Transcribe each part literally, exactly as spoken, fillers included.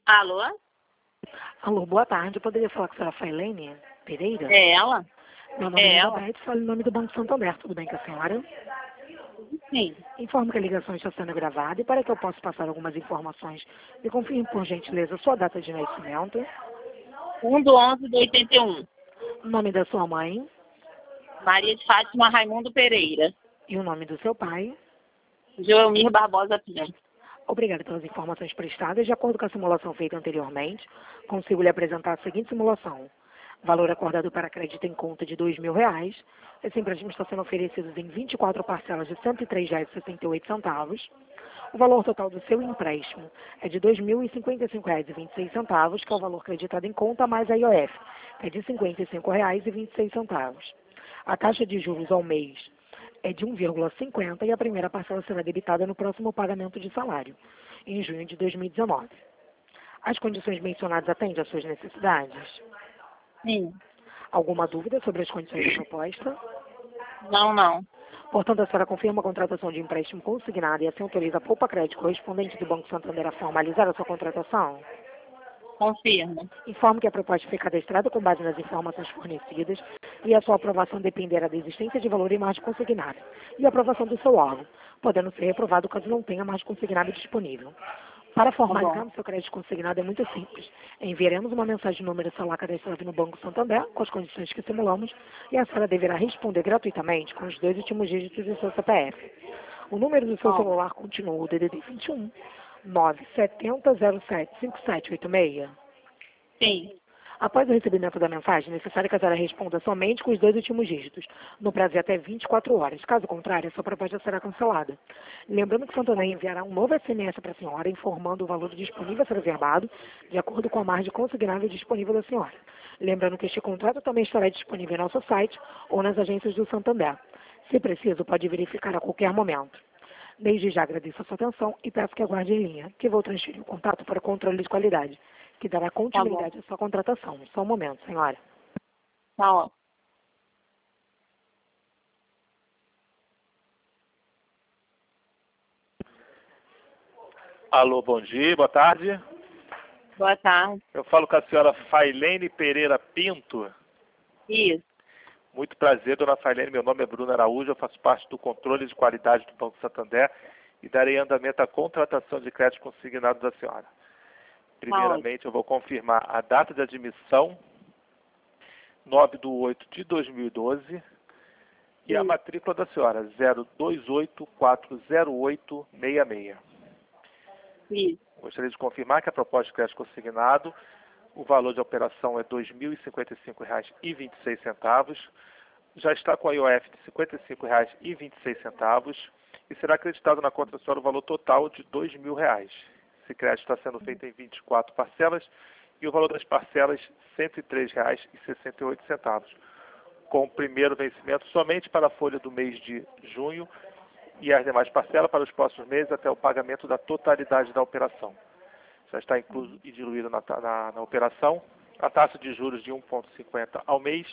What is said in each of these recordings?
Alô? Alô, boa tarde. Eu poderia falar com a senhora Failene Pereira? É ela? Meu nome É é ela? Elizabeth, falo em nome do Banco Santander. Tudo bem com a senhora? Sim. Informo que a ligação está sendo gravada e para que eu possa passar algumas informações, me confirme, por gentileza, sua data de nascimento, um do onze de oitenta e um. o nome da sua mãe Maria de Fátima Raimundo Pereira. e o nome do seu pai. Joelmir Barbosa Pinho. Obrigada pelas informações prestadas. De acordo com a simulação feita anteriormente, consigo lhe apresentar a seguinte simulação. Valor acordado para crédito em conta de dois mil reais. Esse empréstimo está sendo oferecido em vinte e quatro parcelas de cento e três reais e sessenta e oito centavos. O valor total do seu empréstimo é de dois mil e cinquenta e cinco reais e vinte e seis centavos, que é o valor creditado em conta mais a I O F, que é de cinquenta e cinco reais e vinte e seis centavos. A taxa de juros ao mês é de um vírgula cinquenta e a primeira parcela será debitada no próximo pagamento de salário, em junho de dois mil e dezenove. As condições mencionadas atendem às suas necessidades? Sim. Alguma dúvida sobre as condições da proposta? Não, não. Portanto, a senhora confirma a contratação de empréstimo consignado e assim autoriza a Poupa Crédito correspondente do Banco Santander a formalizar a sua contratação? Confirmo. Informo que a proposta foi cadastrada com base nas informações fornecidas e a sua aprovação dependerá da existência de valor em margem consignada e a aprovação do seu órgão, podendo ser reprovado caso não tenha margem consignada disponível. Para formalizar bom. o seu crédito consignado é muito simples. Enviaremos uma mensagem no número celular cadastrado no Banco Santander, com as condições que simulamos, e a senhora deverá responder gratuitamente com os dois últimos dígitos do seu C P F. O número do seu Bom. celular continua o D D D vinte e um, nove sete zero zero sete cinco sete oito seis. Sim. Após o recebimento da mensagem, é necessário que a senhora responda somente com os dois últimos dígitos, no prazo de até vinte e quatro horas. Caso contrário, a sua proposta será cancelada. Lembrando que o Santander enviará um novo S M S para a senhora, informando o valor disponível a ser reservado, de acordo com a margem consignável disponível da senhora. Lembrando que este contrato também estará disponível em nosso site ou nas agências do Santander. Se preciso, pode verificar a qualquer momento. Desde já agradeço a sua atenção e peço que aguarde em linha, que vou transferir o contato para o controle de qualidade, que dará Tá bom. continuidade à sua contratação. Só um momento, senhora. Tá ó. Alô, bom dia, boa tarde. Boa tarde. Eu falo com a senhora Failene Pereira Pinto. Isso. Muito prazer, dona Failene. Meu nome é Bruno Araújo, eu faço parte do controle de qualidade do Banco Santander e darei andamento à contratação de crédito consignado da senhora. Primeiramente, eu vou confirmar a data de admissão, nove de oito de dois mil e doze, e a Isso. matrícula da senhora, zero dois oito quatro zero oito seis seis. Isso. Gostaria de confirmar que a proposta de crédito consignado, o valor de operação é dois mil e cinquenta e cinco reais e vinte e seis centavos, já está com a I O F de cinquenta e cinco reais e vinte e seis centavos e será acreditado na conta da senhora o valor total de dois mil reais. Esse crédito está sendo feito em vinte e quatro parcelas e o valor das parcelas cento e três reais e sessenta e oito centavos, com o primeiro vencimento somente para a folha do mês de junho e as demais parcelas para os próximos meses até o pagamento da totalidade da operação. Já está incluso e diluído na, na, na operação a taxa de juros de um vírgula cinquenta ao mês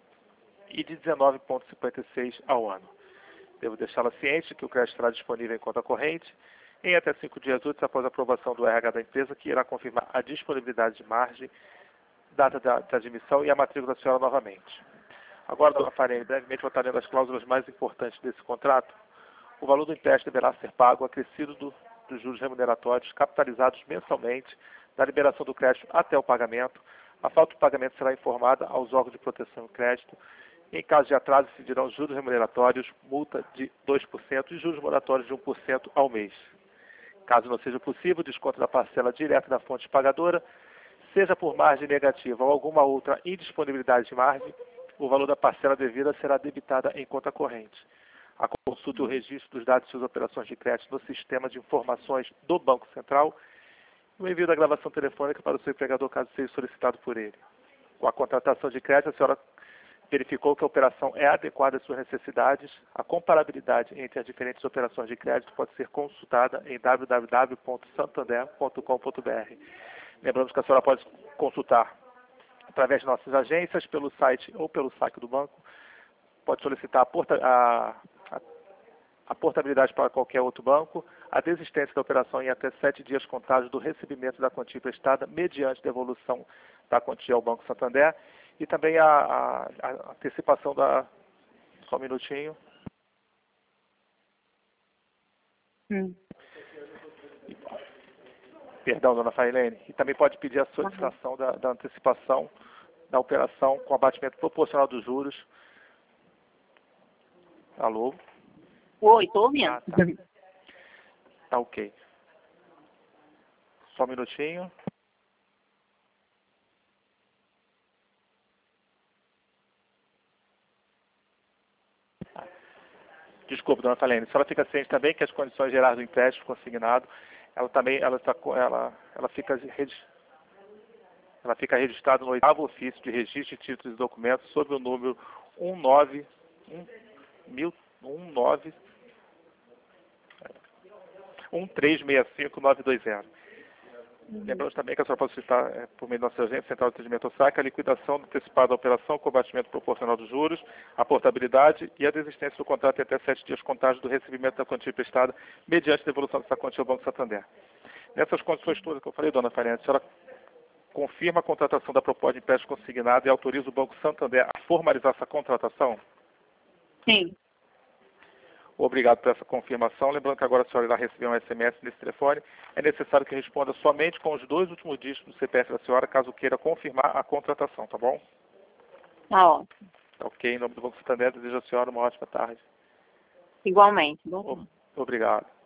e de dezenove vírgula cinquenta e seis ao ano. Devo deixá-la ciente que o crédito estará disponível em conta corrente em até cinco dias úteis após a aprovação do R H da empresa, que irá confirmar a disponibilidade de margem, data da, da admissão e a matrícula da senhora novamente. Agora, dona Failene, brevemente vou estar lendo as cláusulas mais importantes desse contrato. O valor do empréstimo deverá ser pago acrescido do, dos juros remuneratórios capitalizados mensalmente da liberação do crédito até o pagamento. A falta de pagamento será informada aos órgãos de proteção do crédito. Em caso de atraso, incidirão juros remuneratórios, multa de dois por cento e juros moratórios de um por cento ao mês. Caso não seja possível, desconto da parcela direta da fonte pagadora, seja por margem negativa ou alguma outra indisponibilidade de margem, o valor da parcela devida será debitada em conta corrente. A consulta e o registro dos dados de suas operações de crédito no sistema de informações do Banco Central e o envio da gravação telefônica para o seu empregador caso seja solicitado por ele. Com a contratação de crédito, a senhora verificou que a operação é adequada às suas necessidades. A comparabilidade entre as diferentes operações de crédito pode ser consultada em w w w ponto santander ponto com ponto b r. Lembramos que a senhora pode consultar através de nossas agências, pelo site ou pelo site do banco. Pode solicitar a, porta, a, a a portabilidade para qualquer outro banco, a desistência da operação em até sete dias contados do recebimento da quantia emprestada mediante devolução da quantia ao Banco Santander e também a, a, a antecipação da... Só um minutinho. Hum. Perdão, dona Failene. E também pode pedir a solicitação da, da antecipação da operação com abatimento proporcional dos juros. Alô? Oi, tô ouvindo. Ah, tá. Tá ok. Só um minutinho. Desculpe, dona Failene. A senhora fica ciente também que as condições gerais do empréstimo consignado, ela também ela, tá, ela, ela, fica, ela fica registrada no oitavo ofício de registro de títulos e documentos sob o número um nove um três seis cinco nove dois zero. Uhum. Lembramos também que a senhora pode solicitar, é, por meio da nossa agência Central de Atendimento ao Saque, a liquidação antecipada da operação com abatimento proporcional dos juros, a portabilidade e a desistência do contrato em até sete dias contados do recebimento da quantia emprestada mediante devolução dessa quantia ao Banco Santander. Nessas condições todas que eu falei, dona Failene, a senhora confirma a contratação da proposta de empréstimo consignado e autoriza o Banco Santander a formalizar essa contratação? Sim. Obrigado por essa confirmação. Lembrando que agora a senhora irá receber um S M S nesse telefone. É necessário que responda somente com os dois últimos dígitos do C P F da senhora, caso queira confirmar a contratação, tá bom? Tá ótimo. Tá ok. Em nome do Banco Santander, desejo à senhora uma ótima tarde. Igualmente. Bom. Obrigado.